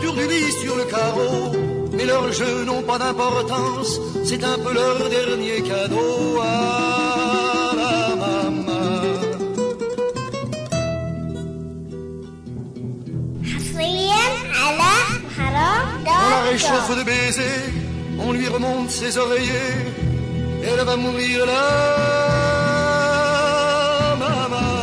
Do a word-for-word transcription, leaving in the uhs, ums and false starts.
autour du lit sur le carreau. Mais leurs jeux n'ont pas d'importance, c'est un peu leur dernier cadeau à la maman. On la réchauffe de baisers, on lui remonte ses oreillers, elle va mourir là, maman.